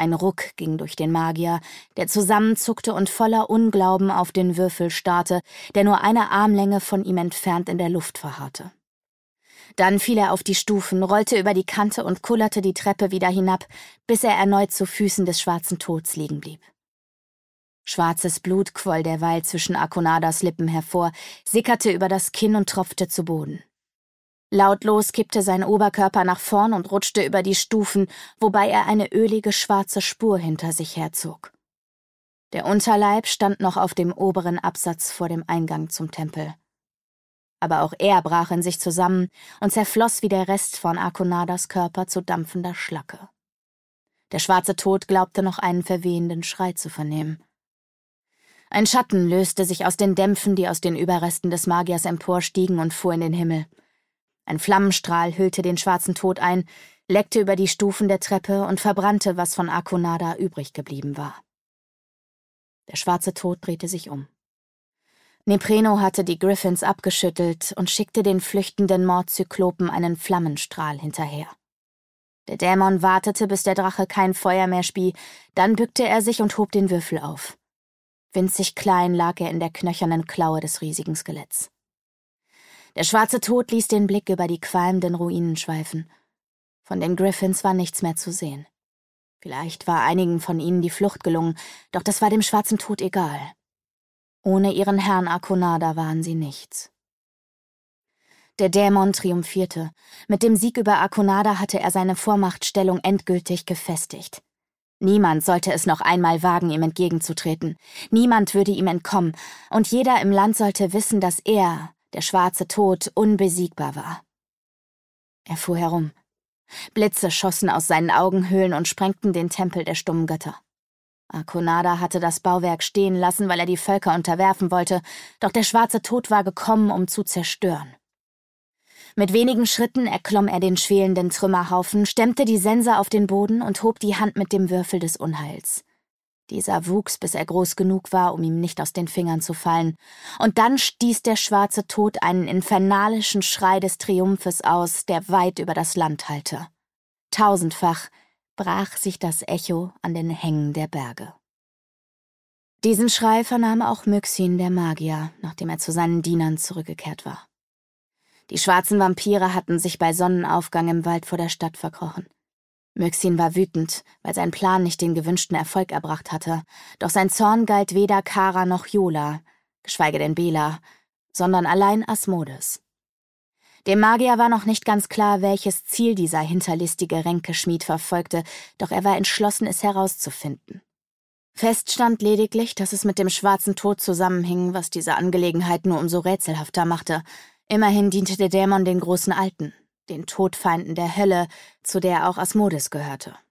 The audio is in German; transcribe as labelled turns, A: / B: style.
A: Ein Ruck ging durch den Magier, der zusammenzuckte und voller Unglauben auf den Würfel starrte, der nur eine Armlänge von ihm entfernt in der Luft verharrte. Dann fiel er auf die Stufen, rollte über die Kante und kullerte die Treppe wieder hinab, bis er erneut zu Füßen des schwarzen Tods liegen blieb. Schwarzes Blut quoll derweil zwischen Arconadas Lippen hervor, sickerte über das Kinn und tropfte zu Boden. Lautlos kippte sein Oberkörper nach vorn und rutschte über die Stufen, wobei er eine ölige schwarze Spur hinter sich herzog. Der Unterleib stand noch auf dem oberen Absatz vor dem Eingang zum Tempel. Aber auch er brach in sich zusammen und zerfloss wie der Rest von Arconadas Körper zu dampfender Schlacke. Der schwarze Tod glaubte noch einen verwehenden Schrei zu vernehmen. Ein Schatten löste sich aus den Dämpfen, die aus den Überresten des Magiers emporstiegen, und fuhr in den Himmel. Ein Flammenstrahl hüllte den schwarzen Tod ein, leckte über die Stufen der Treppe und verbrannte, was von Arconada übrig geblieben war. Der schwarze Tod drehte sich um. Nepreno hatte die Griffins abgeschüttelt und schickte den flüchtenden Mordzyklopen einen Flammenstrahl hinterher. Der Dämon wartete, bis der Drache kein Feuer mehr spie, dann bückte er sich und hob den Würfel auf. Winzig klein lag er in der knöchernen Klaue des riesigen Skeletts. Der schwarze Tod ließ den Blick über die qualmenden Ruinen schweifen. Von den Griffins war nichts mehr zu sehen. Vielleicht war einigen von ihnen die Flucht gelungen, doch das war dem schwarzen Tod egal. Ohne ihren Herrn Arconada waren sie nichts. Der Dämon triumphierte. Mit dem Sieg über Arconada hatte er seine Vormachtstellung endgültig gefestigt. Niemand sollte es noch einmal wagen, ihm entgegenzutreten. Niemand würde ihm entkommen, und jeder im Land sollte wissen, dass er, der schwarze Tod, unbesiegbar war. Er fuhr herum. Blitze schossen aus seinen Augenhöhlen und sprengten den Tempel der stummen Götter. Arconada hatte das Bauwerk stehen lassen, weil er die Völker unterwerfen wollte, doch der schwarze Tod war gekommen, um zu zerstören. Mit wenigen Schritten erklomm er den schwelenden Trümmerhaufen, stemmte die Sense auf den Boden und hob die Hand mit dem Würfel des Unheils. Dieser wuchs, bis er groß genug war, um ihm nicht aus den Fingern zu fallen, und dann stieß der schwarze Tod einen infernalischen Schrei des Triumphes aus, der weit über das Land hallte. Tausendfach brach sich das Echo an den Hängen der Berge. Diesen Schrei vernahm auch Myxin, der Magier, nachdem er zu seinen Dienern zurückgekehrt war. Die schwarzen Vampire hatten sich bei Sonnenaufgang im Wald vor der Stadt verkrochen. Myxin war wütend, weil sein Plan nicht den gewünschten Erfolg erbracht hatte, doch sein Zorn galt weder Kara noch Yola, geschweige denn Bela, sondern allein Asmodes. Dem Magier war noch nicht ganz klar, welches Ziel dieser hinterlistige Ränkeschmied verfolgte, doch er war entschlossen, es herauszufinden. Fest stand lediglich, dass es mit dem schwarzen Tod zusammenhing, was diese Angelegenheit nur umso rätselhafter machte. Immerhin diente der Dämon den großen Alten, den Todfeinden der Hölle, zu der auch Asmodes gehörte.